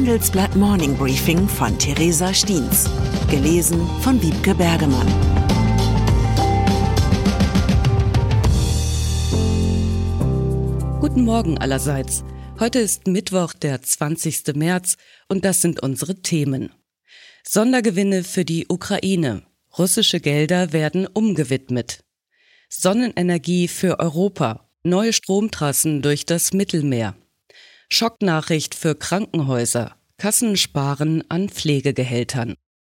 Handelsblatt Morning Briefing von Theresa Stiens. Gelesen von Wiebke Bergemann. Guten Morgen allerseits. Heute ist Mittwoch, der 20. März und das sind unsere Themen. Sondergewinne für die Ukraine. Russische Gelder werden umgewidmet. Sonnenenergie für Europa. Neue Stromtrassen durch das Mittelmeer. Schocknachricht für Krankenhäuser. Kassen sparen an Pflegegehältern.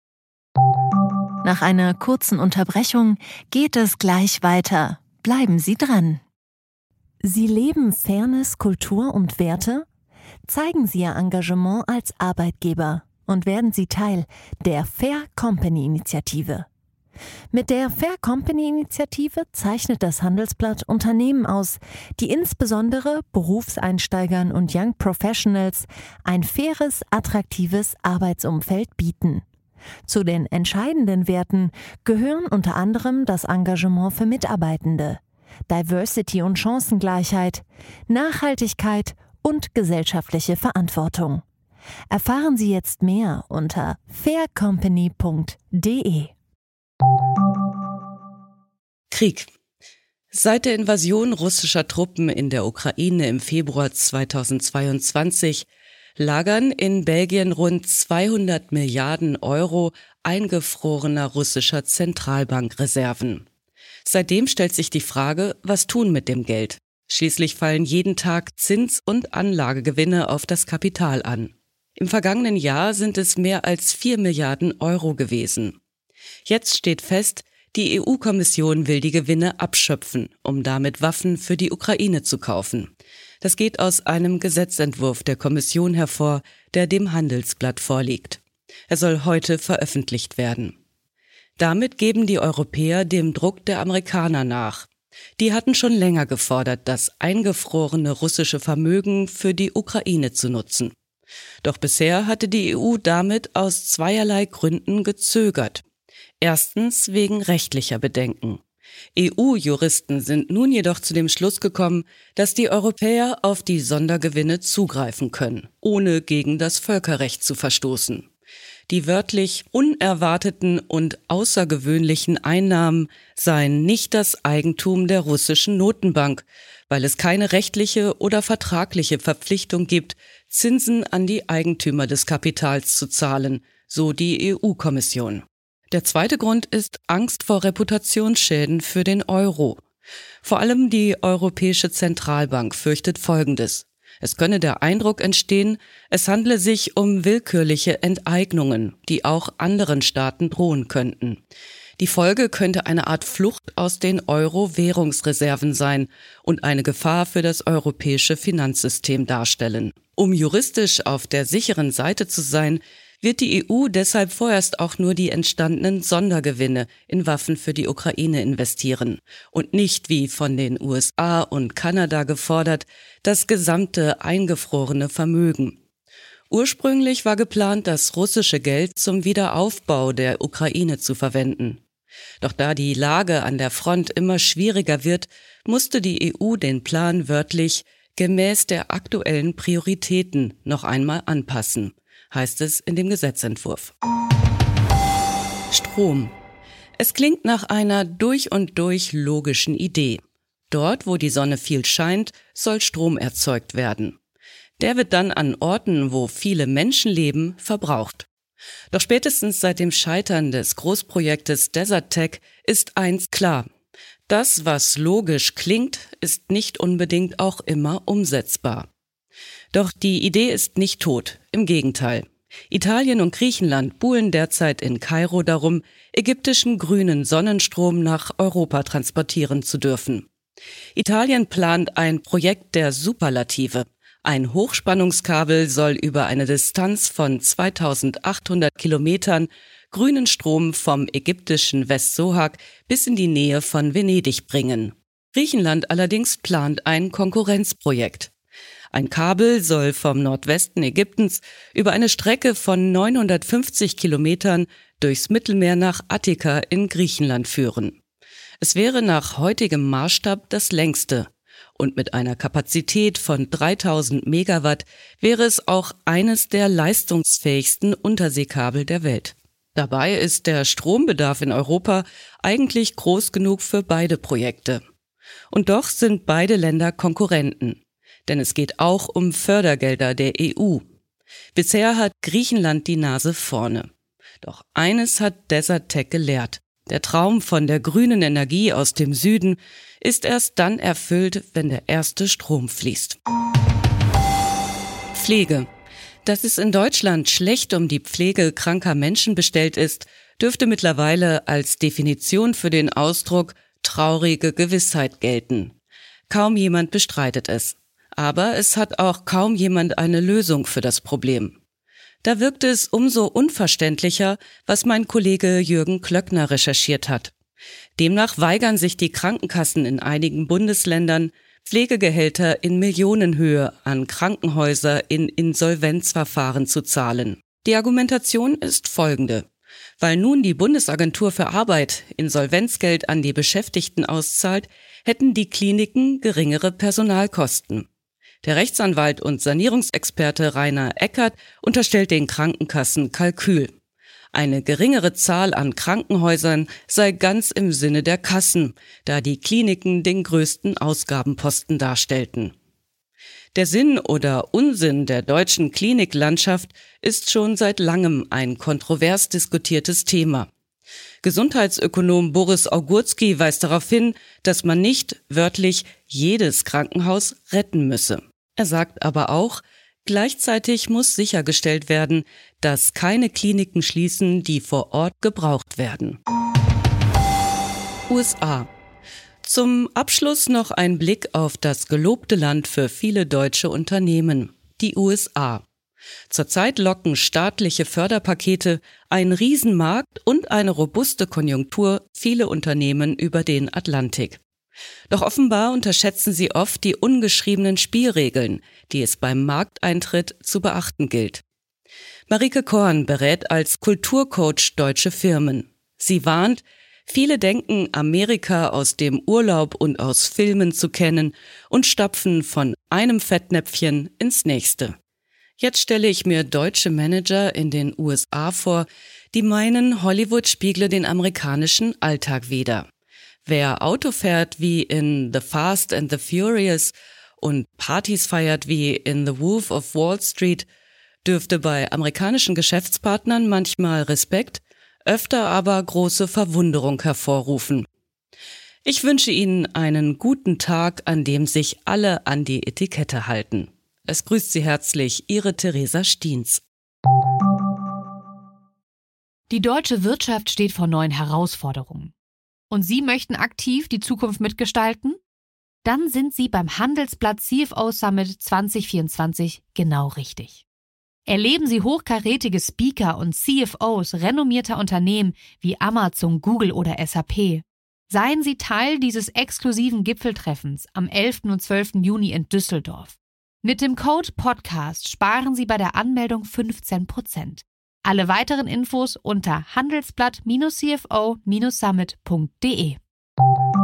Nach einer kurzen Unterbrechung geht es gleich weiter. Bleiben Sie dran. Sie leben Fairness, Kultur und Werte? Zeigen Sie Ihr Engagement als Arbeitgeber und werden Sie Teil der Fair Company Initiative. Mit der Fair Company Initiative zeichnet das Handelsblatt Unternehmen aus, die insbesondere Berufseinsteigern und Young Professionals ein faires, attraktives Arbeitsumfeld bieten. Zu den entscheidenden Werten gehören unter anderem das Engagement für Mitarbeitende, Diversity und Chancengleichheit, Nachhaltigkeit und gesellschaftliche Verantwortung. Erfahren Sie jetzt mehr unter faircompany.de. Krieg. Seit der Invasion russischer Truppen in der Ukraine im Februar 2022 lagern in Belgien rund 200 Milliarden Euro eingefrorener russischer Zentralbankreserven. Seitdem stellt sich die Frage, was tun mit dem Geld? Schließlich fallen jeden Tag Zins- und Anlagegewinne auf das Kapital an. Im vergangenen Jahr sind es mehr als 4 Milliarden Euro gewesen. Jetzt steht fest, die EU-Kommission will die Gewinne abschöpfen, um damit Waffen für die Ukraine zu kaufen. Das geht aus einem Gesetzentwurf der Kommission hervor, der dem Handelsblatt vorliegt. Er soll heute veröffentlicht werden. Damit geben die Europäer dem Druck der Amerikaner nach. Die hatten schon länger gefordert, das eingefrorene russische Vermögen für die Ukraine zu nutzen. Doch bisher hatte die EU damit aus zweierlei Gründen gezögert. Erstens wegen rechtlicher Bedenken. EU-Juristen sind nun jedoch zu dem Schluss gekommen, dass die Europäer auf die Sondergewinne zugreifen können, ohne gegen das Völkerrecht zu verstoßen. Die wörtlich unerwarteten und außergewöhnlichen Einnahmen seien nicht das Eigentum der russischen Notenbank, weil es keine rechtliche oder vertragliche Verpflichtung gibt, Zinsen an die Eigentümer des Kapitals zu zahlen, so die EU-Kommission. Der zweite Grund ist Angst vor Reputationsschäden für den Euro. Vor allem die Europäische Zentralbank fürchtet Folgendes. Es könne der Eindruck entstehen, es handle sich um willkürliche Enteignungen, die auch anderen Staaten drohen könnten. Die Folge könnte eine Art Flucht aus den Euro-Währungsreserven sein und eine Gefahr für das europäische Finanzsystem darstellen. Um juristisch auf der sicheren Seite zu sein, wird die EU deshalb vorerst auch nur die entstandenen Sondergewinne in Waffen für die Ukraine investieren und nicht, wie von den USA und Kanada gefordert, das gesamte eingefrorene Vermögen. Ursprünglich war geplant, das russische Geld zum Wiederaufbau der Ukraine zu verwenden. Doch da die Lage an der Front immer schwieriger wird, musste die EU den Plan wörtlich gemäß der aktuellen Prioritäten noch einmal anpassen, heißt es in dem Gesetzentwurf. Strom. Es klingt nach einer durch und durch logischen Idee. Dort, wo die Sonne viel scheint, soll Strom erzeugt werden. Der wird dann an Orten, wo viele Menschen leben, verbraucht. Doch spätestens seit dem Scheitern des Großprojektes Desertec ist eins klar. Das, was logisch klingt, ist nicht unbedingt auch immer umsetzbar. Doch die Idee ist nicht tot, im Gegenteil. Italien und Griechenland buhlen derzeit in Kairo darum, ägyptischen grünen Sonnenstrom nach Europa transportieren zu dürfen. Italien plant ein Projekt der Superlative. Ein Hochspannungskabel soll über eine Distanz von 2800 Kilometern grünen Strom vom ägyptischen Westsohag bis in die Nähe von Venedig bringen. Griechenland allerdings plant ein Konkurrenzprojekt. Ein Kabel soll vom Nordwesten Ägyptens über eine Strecke von 950 Kilometern durchs Mittelmeer nach Attika in Griechenland führen. Es wäre nach heutigem Maßstab das längste Und mit einer Kapazität von 3000 Megawatt wäre es auch eines der leistungsfähigsten Unterseekabel der Welt. Dabei ist der Strombedarf in Europa eigentlich groß genug für beide Projekte. Und doch sind beide Länder Konkurrenten. Denn es geht auch um Fördergelder der EU. Bisher hat Griechenland die Nase vorne. Doch eines hat Desertec gelehrt. Der Traum von der grünen Energie aus dem Süden ist erst dann erfüllt, wenn der erste Strom fließt. Pflege. Dass es in Deutschland schlecht um die Pflege kranker Menschen bestellt ist, dürfte mittlerweile als Definition für den Ausdruck traurige Gewissheit gelten. Kaum jemand bestreitet es. Aber es hat auch kaum jemand eine Lösung für das Problem. Da wirkt es umso unverständlicher, was mein Kollege Jürgen Klöckner recherchiert hat. Demnach weigern sich die Krankenkassen in einigen Bundesländern, Pflegegehälter in Millionenhöhe an Krankenhäuser in Insolvenzverfahren zu zahlen. Die Argumentation ist folgende. Weil nun die Bundesagentur für Arbeit Insolvenzgeld an die Beschäftigten auszahlt, hätten die Kliniken geringere Personalkosten. Der Rechtsanwalt und Sanierungsexperte Rainer Eckert unterstellt den Krankenkassen Kalkül. Eine geringere Zahl an Krankenhäusern sei ganz im Sinne der Kassen, da die Kliniken den größten Ausgabenposten darstellten. Der Sinn oder Unsinn der deutschen Kliniklandschaft ist schon seit langem ein kontrovers diskutiertes Thema. Gesundheitsökonom Boris Augurski weist darauf hin, dass man nicht wörtlich jedes Krankenhaus retten müsse. Er sagt aber auch, gleichzeitig muss sichergestellt werden, dass keine Kliniken schließen, die vor Ort gebraucht werden. USA. Zum Abschluss noch ein Blick auf das gelobte Land für viele deutsche Unternehmen, die USA. Zurzeit locken staatliche Förderpakete, ein Riesenmarkt und eine robuste Konjunktur viele Unternehmen über den Atlantik. Doch offenbar unterschätzen sie oft die ungeschriebenen Spielregeln, die es beim Markteintritt zu beachten gilt. Marike Korn berät als Kulturcoach deutsche Firmen. Sie warnt, viele denken, Amerika aus dem Urlaub und aus Filmen zu kennen und stapfen von einem Fettnäpfchen ins nächste. Jetzt stelle ich mir deutsche Manager in den USA vor, die meinen, Hollywood spiegle den amerikanischen Alltag wider. Wer Auto fährt wie in The Fast and the Furious und Partys feiert wie in The Wolf of Wall Street, dürfte bei amerikanischen Geschäftspartnern manchmal Respekt, öfter aber große Verwunderung hervorrufen. Ich wünsche Ihnen einen guten Tag, an dem sich alle an die Etikette halten. Es grüßt Sie herzlich, Ihre Theresa Stiens. Die deutsche Wirtschaft steht vor neuen Herausforderungen. Und Sie möchten aktiv die Zukunft mitgestalten? Dann sind Sie beim Handelsblatt CFO Summit 2024 genau richtig. Erleben Sie hochkarätige Speaker und CFOs renommierter Unternehmen wie Amazon, Google oder SAP. Seien Sie Teil dieses exklusiven Gipfeltreffens am 11. und 12. Juni in Düsseldorf. Mit dem Code PODCAST sparen Sie bei der Anmeldung 15%. Alle weiteren Infos unter handelsblatt-cfo-summit.de.